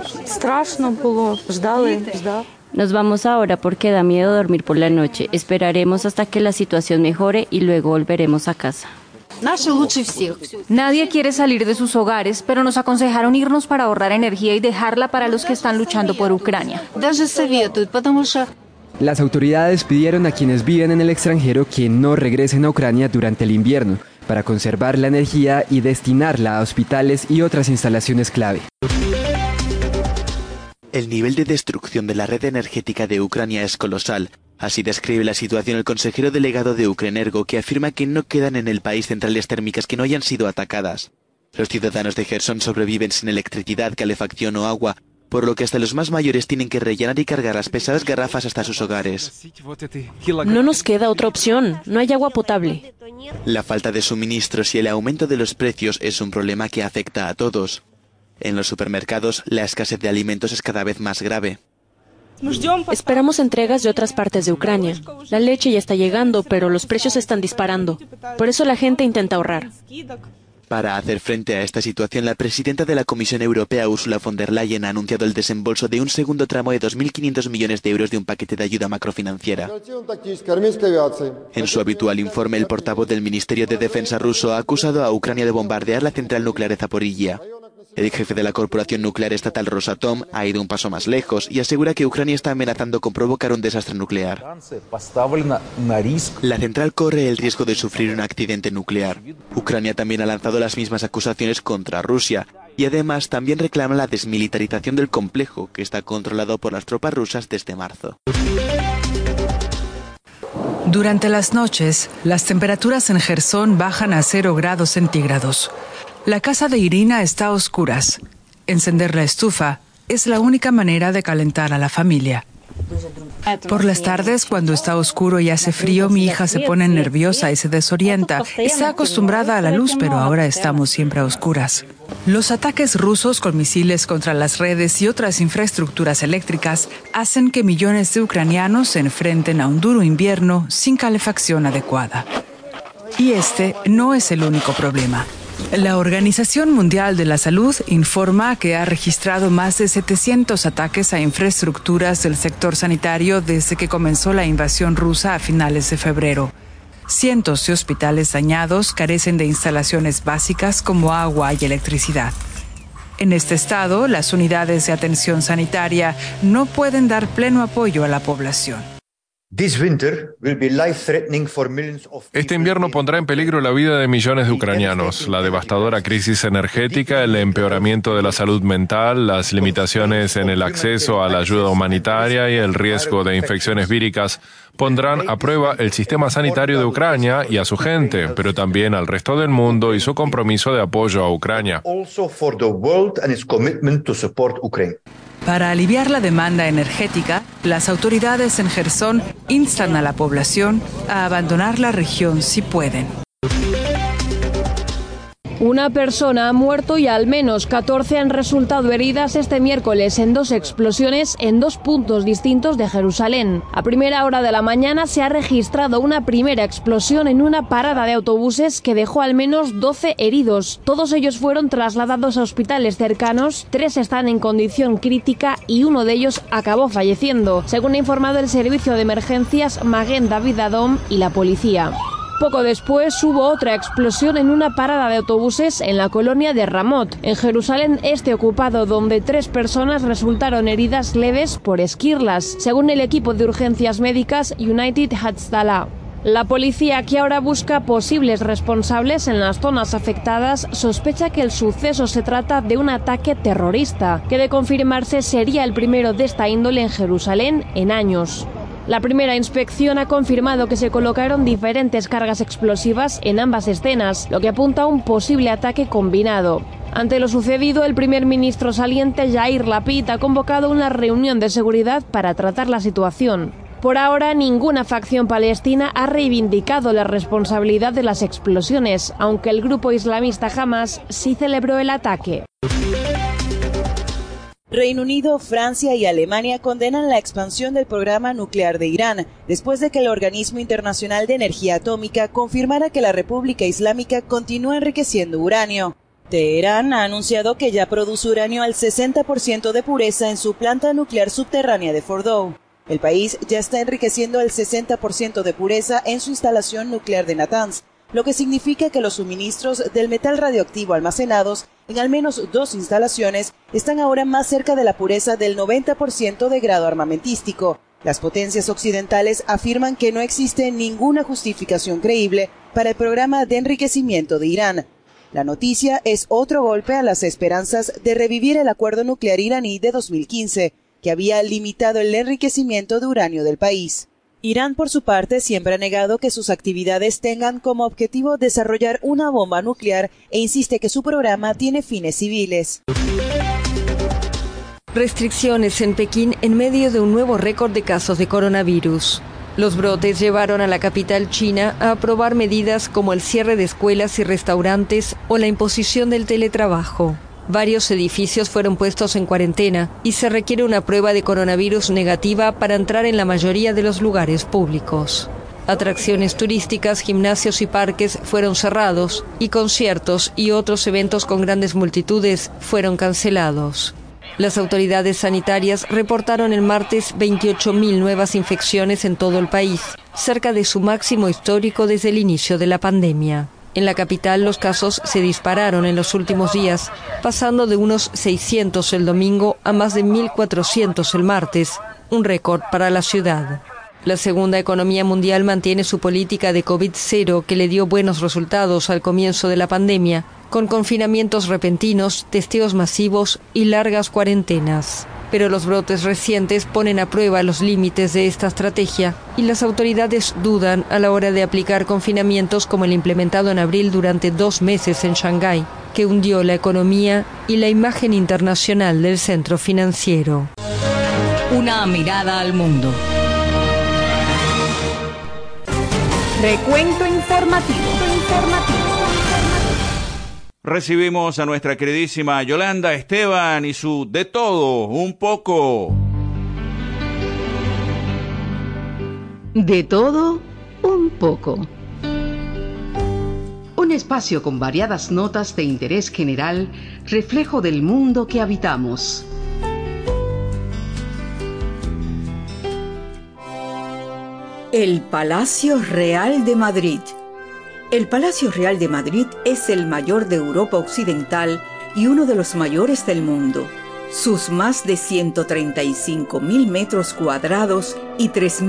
Nos vamos ahora porque da miedo dormir por la noche. Esperaremos hasta que la situación mejore y luego volveremos a casa. Nadie quiere salir de sus hogares, pero nos aconsejaron irnos para ahorrar energía y dejarla para los que están luchando por Ucrania. Las autoridades pidieron a quienes viven en el extranjero que no regresen a Ucrania durante el invierno, para conservar la energía y destinarla a hospitales y otras instalaciones clave. El nivel de destrucción de la red energética de Ucrania es colosal. Así describe la situación el consejero delegado de Ukrenergo, que afirma que no quedan en el país centrales térmicas que no hayan sido atacadas. Los ciudadanos de Jersón sobreviven sin electricidad, calefacción o agua, por lo que hasta los más mayores tienen que rellenar y cargar las pesadas garrafas hasta sus hogares. No nos queda otra opción, no hay agua potable. La falta de suministros y el aumento de los precios es un problema que afecta a todos. En los supermercados, la escasez de alimentos es cada vez más grave. Esperamos entregas de otras partes de Ucrania. La leche ya está llegando, pero los precios están disparando. Por eso la gente intenta ahorrar. Para hacer frente a esta situación, la presidenta de la Comisión Europea, Ursula von der Leyen, ha anunciado el desembolso de un segundo tramo de 2.500 millones de euros de un paquete de ayuda macrofinanciera. En su habitual informe, el portavoz del Ministerio de Defensa ruso ha acusado a Ucrania de bombardear la central nuclear de Zaporilla. El jefe de la corporación nuclear estatal Rosatom ha ido un paso más lejos y asegura que Ucrania está amenazando con provocar un desastre nuclear. La central corre el riesgo de sufrir un accidente nuclear. Ucrania también ha lanzado las mismas acusaciones contra Rusia y además también reclama la desmilitarización del complejo, que está controlado por las tropas rusas desde marzo. Durante las noches, las temperaturas en Jersón bajan a 0 grados centígrados. La casa de Irina está a oscuras. Encender la estufa es la única manera de calentar a la familia. Por las tardes, cuando está oscuro y hace frío, mi hija se pone nerviosa y se desorienta. Está acostumbrada a la luz, pero ahora estamos siempre a oscuras. Los ataques rusos con misiles contra las redes y otras infraestructuras eléctricas hacen que millones de ucranianos se enfrenten a un duro invierno sin calefacción adecuada. Y este no es el único problema. La Organización Mundial de la Salud informa que ha registrado más de 700 ataques a infraestructuras del sector sanitario desde que comenzó la invasión rusa a finales de febrero. Cientos de hospitales dañados carecen de instalaciones básicas como agua y electricidad. En este estado, las unidades de atención sanitaria no pueden dar pleno apoyo a la población. Este invierno pondrá en peligro la vida de millones de ucranianos. La devastadora crisis energética, el empeoramiento de la salud mental, las limitaciones en el acceso a la ayuda humanitaria y el riesgo de infecciones víricas pondrán a prueba el sistema sanitario de Ucrania y a su gente, pero también al resto del mundo y su compromiso de apoyo a Ucrania. Para aliviar la demanda energética, las autoridades en Jersón instan a la población a abandonar la región si pueden. Una persona ha muerto y al menos 14 han resultado heridas este miércoles en 2 explosiones en 2 puntos distintos de Jerusalén. A primera hora de la mañana se ha registrado una primera explosión en una parada de autobuses que dejó al menos 12 heridos. Todos ellos fueron trasladados a hospitales cercanos, 3 están en condición crítica y uno de ellos acabó falleciendo, según ha informado el servicio de emergencias Maguen David Adom y la policía. Poco después hubo otra explosión en una parada de autobuses en la colonia de Ramot, en Jerusalén Este ocupado, donde 3 personas resultaron heridas leves por esquirlas, según el equipo de urgencias médicas United Hatzalah. La policía, que ahora busca posibles responsables en las zonas afectadas, sospecha que el suceso se trata de un ataque terrorista, que de confirmarse sería el primero de esta índole en Jerusalén en años. La primera inspección ha confirmado que se colocaron diferentes cargas explosivas en ambas escenas, lo que apunta a un posible ataque combinado. Ante lo sucedido, el primer ministro saliente Yair Lapid ha convocado una reunión de seguridad para tratar la situación. Por ahora, ninguna facción palestina ha reivindicado la responsabilidad de las explosiones, aunque el grupo islamista Hamas sí celebró el ataque. Reino Unido, Francia y Alemania condenan la expansión del programa nuclear de Irán, después de que el Organismo Internacional de Energía Atómica confirmara que la República Islámica continúa enriqueciendo uranio. Teherán ha anunciado que ya produce uranio al 60% de pureza en su planta nuclear subterránea de Fordow. El país ya está enriqueciendo al 60% de pureza en su instalación nuclear de Natanz, lo que significa que los suministros del metal radioactivo almacenados en al menos 2 instalaciones están ahora más cerca de la pureza del 90% de grado armamentístico. Las potencias occidentales afirman que no existe ninguna justificación creíble para el programa de enriquecimiento de Irán. La noticia es otro golpe a las esperanzas de revivir el acuerdo nuclear iraní de 2015, que había limitado el enriquecimiento de uranio del país. Irán, por su parte, siempre ha negado que sus actividades tengan como objetivo desarrollar una bomba nuclear e insiste que su programa tiene fines civiles. Restricciones en Pekín en medio de un nuevo récord de casos de coronavirus. Los brotes llevaron a la capital china a aprobar medidas como el cierre de escuelas y restaurantes o la imposición del teletrabajo. Varios edificios fueron puestos en cuarentena y se requiere una prueba de coronavirus negativa para entrar en la mayoría de los lugares públicos. Atracciones turísticas, gimnasios y parques fueron cerrados y conciertos y otros eventos con grandes multitudes fueron cancelados. Las autoridades sanitarias reportaron el martes 28.000 nuevas infecciones en todo el país, cerca de su máximo histórico desde el inicio de la pandemia. En la capital los casos se dispararon en los últimos días, pasando de unos 600 el domingo a más de 1.400 el martes, un récord para la ciudad. La segunda economía mundial mantiene su política de COVID-0 que le dio buenos resultados al comienzo de la pandemia, con confinamientos repentinos, testeos masivos y largas cuarentenas. Pero los brotes recientes ponen a prueba los límites de esta estrategia y las autoridades dudan a la hora de aplicar confinamientos como el implementado en abril durante 2 meses en Shanghái, que hundió la economía y la imagen internacional del centro financiero. Una mirada al mundo. Recuento informativo. Recibimos a nuestra queridísima Yolanda Esteban y su De Todo, un poco. De todo, un poco. Un espacio con variadas notas de interés general, reflejo del mundo que habitamos. El Palacio Real de Madrid. El Palacio Real de Madrid es el mayor de Europa Occidental y uno de los mayores del mundo. Sus más de 135.000 metros cuadrados y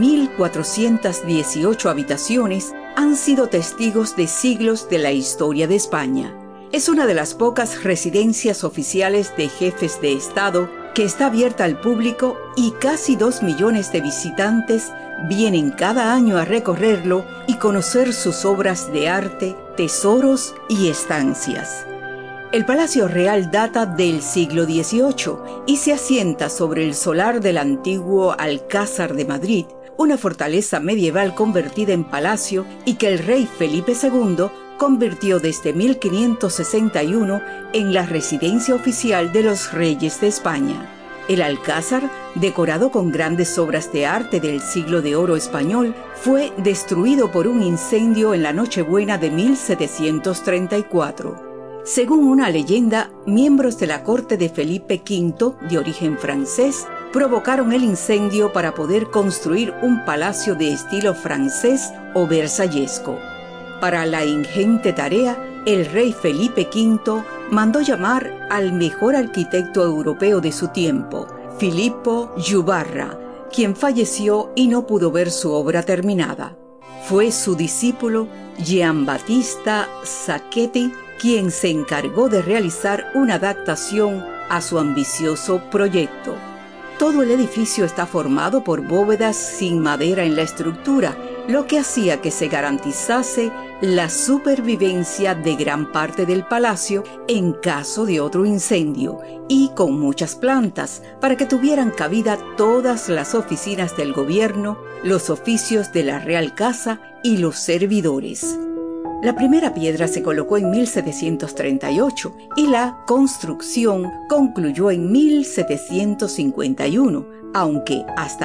3.418 habitaciones han sido testigos de siglos de la historia de España. Es una de las pocas residencias oficiales de jefes de Estado que está abierta al público y casi 2 millones de visitantes vienen cada año a recorrerlo y conocer sus obras de arte, tesoros y estancias. El Palacio Real data del siglo XVIII y se asienta sobre el solar del antiguo Alcázar de Madrid, una fortaleza medieval convertida en palacio y que el rey Felipe II convirtió desde 1561 en la residencia oficial de los reyes de España. El Alcázar, decorado con grandes obras de arte del siglo de oro español, fue destruido por un incendio en la Nochebuena de 1734. Según una leyenda, miembros de la corte de Felipe V, de origen francés, provocaron el incendio para poder construir un palacio de estilo francés o versallesco. Para la ingente tarea, el rey Felipe V mandó llamar al mejor arquitecto europeo de su tiempo, Filippo Juvarra, quien falleció y no pudo ver su obra terminada. Fue su discípulo Giambattista Sacchetti quien se encargó de realizar una adaptación a su ambicioso proyecto. Todo el edificio está formado por bóvedas sin madera en la estructura, lo que hacía que se garantizase la supervivencia de gran parte del palacio en caso de otro incendio, y con muchas plantas para que tuvieran cabida todas las oficinas del gobierno, los oficios de la Real Casa y los servidores. La primera piedra se colocó en 1738 y la construcción concluyó en 1751, aunque hasta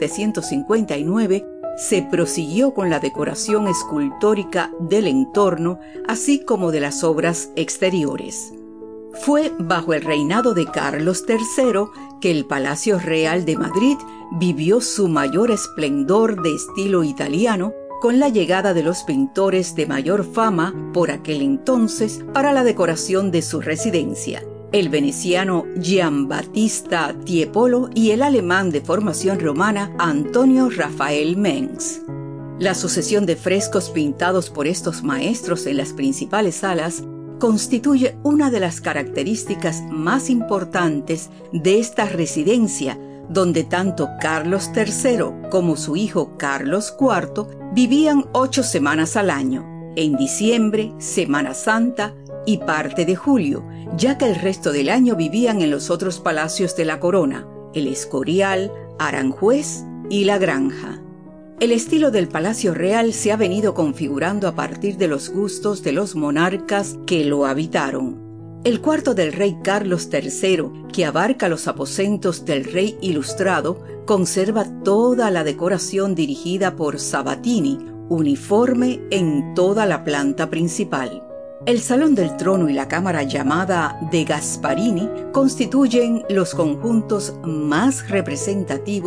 1759 se prosiguió con la decoración escultórica del entorno, así como de las obras exteriores. Fue bajo el reinado de Carlos III que el Palacio Real de Madrid vivió su mayor esplendor de estilo italiano, con la llegada de los pintores de mayor fama por aquel entonces para la decoración de su residencia, el veneciano Giambattista Tiepolo y el alemán de formación romana Antonio Rafael Mengs. La sucesión de frescos pintados por estos maestros en las principales salas constituye una de las características más importantes de esta residencia, donde tanto Carlos III como su hijo Carlos IV vivían 8 semanas al año, en diciembre, Semana Santa y parte de julio, ya que el resto del año vivían en los otros palacios de la corona, el Escorial, Aranjuez y La Granja. El estilo del Palacio Real se ha venido configurando a partir de los gustos de los monarcas que lo habitaron. El cuarto del rey Carlos III, que abarca los aposentos del rey ilustrado, conserva toda la decoración dirigida por Sabatini, uniforme en toda la planta principal. El Salón del Trono y la cámara llamada de Gasparini constituyen los conjuntos más representativos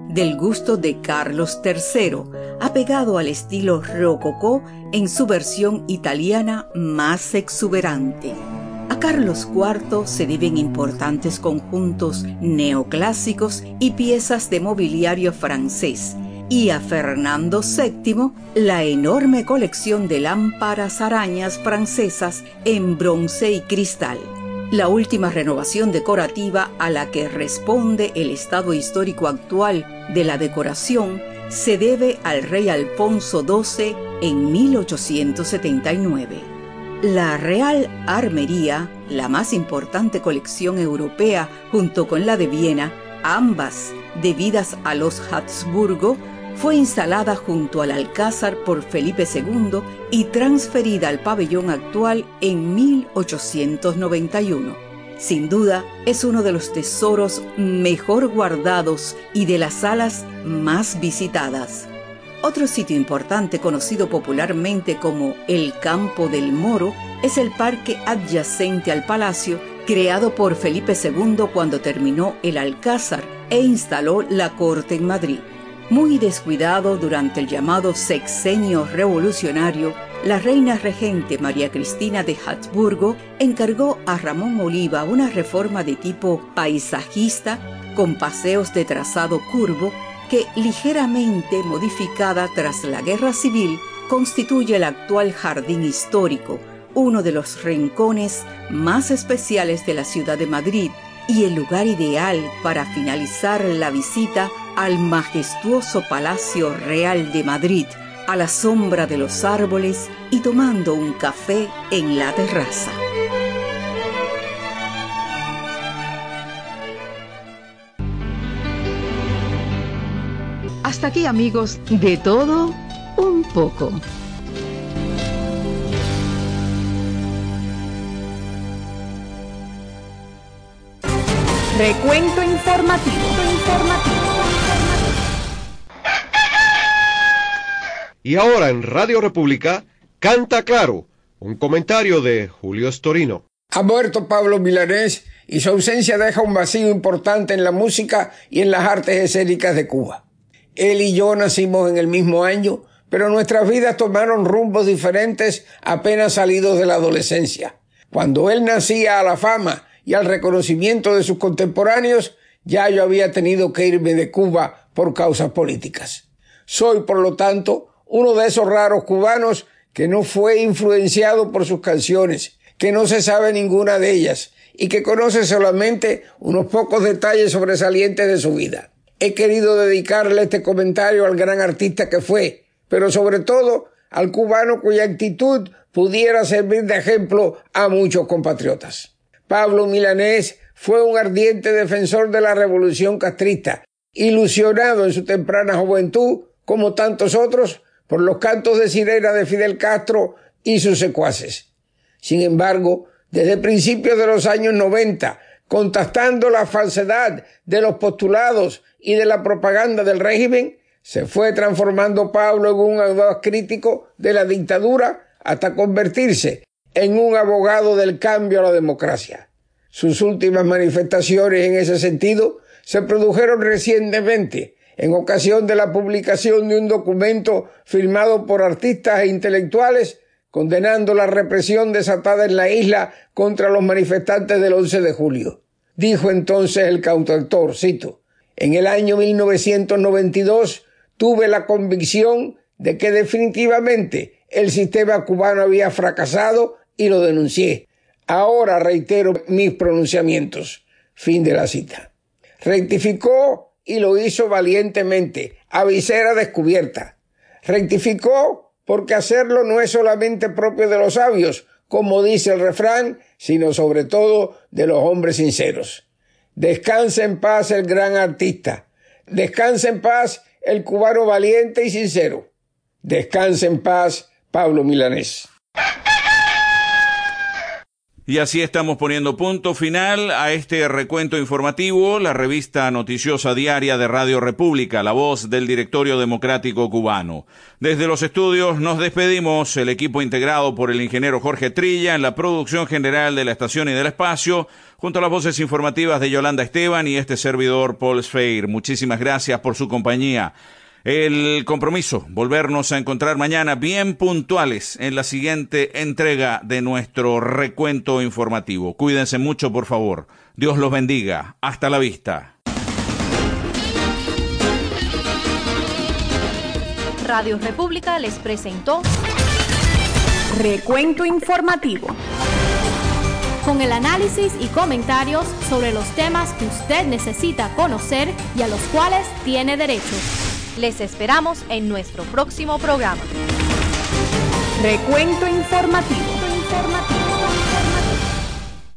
del gusto de Carlos III, apegado al estilo rococó en su versión italiana más exuberante. A Carlos IV se deben importantes conjuntos neoclásicos y piezas de mobiliario francés, y a Fernando VII la enorme colección de lámparas arañas francesas en bronce y cristal. La última renovación decorativa a la que responde el estado histórico actual de la decoración se debe al rey Alfonso XII en 1879. La Real Armería, la más importante colección europea junto con la de Viena, ambas debidas a los Habsburgo, fue instalada junto al Alcázar por Felipe II y transferida al pabellón actual en 1891. Sin duda, es uno de los tesoros mejor guardados y de las salas más visitadas. Otro sitio importante conocido popularmente como el Campo del Moro es el parque adyacente al palacio, creado por Felipe II cuando terminó el Alcázar e instaló la corte en Madrid. Muy descuidado durante el llamado Sexenio Revolucionario, la reina regente María Cristina de Habsburgo encargó a Ramón Oliva una reforma de tipo paisajista con paseos de trazado curvo que, ligeramente modificada tras la Guerra Civil, constituye el actual jardín histórico, uno de los rincones más especiales de la ciudad de Madrid y el lugar ideal para finalizar la visita al majestuoso Palacio Real de Madrid, a la sombra de los árboles y tomando un café en la terraza. Hasta aquí, amigos, de todo un poco. Recuento informativo. Y ahora en Radio República, Canta Claro, un comentario de Julio Storino. Ha muerto Pablo Milanés y su ausencia deja un vacío importante en la música y en las artes escénicas de Cuba. Él y yo nacimos en el mismo año, pero nuestras vidas tomaron rumbos diferentes apenas salidos de la adolescencia. Cuando él nacía a la fama y al reconocimiento de sus contemporáneos, ya yo había tenido que irme de Cuba por causas políticas. Soy, por lo tanto, uno de esos raros cubanos que no fue influenciado por sus canciones, que no se sabe ninguna de ellas y que conoce solamente unos pocos detalles sobresalientes de su vida. He querido dedicarle este comentario al gran artista que fue, pero sobre todo al cubano cuya actitud pudiera servir de ejemplo a muchos compatriotas. Pablo Milanés fue un ardiente defensor de la revolución castrista, ilusionado en su temprana juventud, como tantos otros, por los cantos de sirena de Fidel Castro y sus secuaces. Sin embargo, desde principios de los años 90, contrastando la falsedad de los postulados y de la propaganda del régimen, se fue transformando Pablo en un audaz crítico de la dictadura hasta convertirse en un abogado del cambio a la democracia. Sus últimas manifestaciones en ese sentido se produjeron recientemente en ocasión de la publicación de un documento firmado por artistas e intelectuales condenando la represión desatada en la isla contra los manifestantes del 11 de julio. Dijo entonces el cantautor, cito: «En el año 1992 tuve la convicción de que definitivamente el sistema cubano había fracasado y lo denuncié. Ahora reitero mis pronunciamientos». Fin de la cita. Rectificó y lo hizo valientemente, a visera descubierta. Rectificó porque hacerlo no es solamente propio de los sabios, como dice el refrán, sino sobre todo de los hombres sinceros. Descanse en paz el gran artista. Descanse en paz el cubano valiente y sincero. Descanse en paz Pablo Milanés. Y así estamos poniendo punto final a este recuento informativo, la revista noticiosa diaria de Radio República, la voz del Directorio Democrático Cubano. Desde los estudios nos despedimos, el equipo integrado por el ingeniero Jorge Trilla en la producción general de la estación y del espacio, junto a las voces informativas de Yolanda Esteban y este servidor Paul Sfeir. Muchísimas gracias por su compañía. El compromiso, volvernos a encontrar mañana bien puntuales en la siguiente entrega de nuestro recuento informativo. Cuídense mucho, por favor. Dios los bendiga. Hasta la vista. Radio República les presentó Recuento informativo. Con el análisis y comentarios sobre los temas que usted necesita conocer y a los cuales tiene derecho. Les esperamos en nuestro próximo programa. Recuento informativo.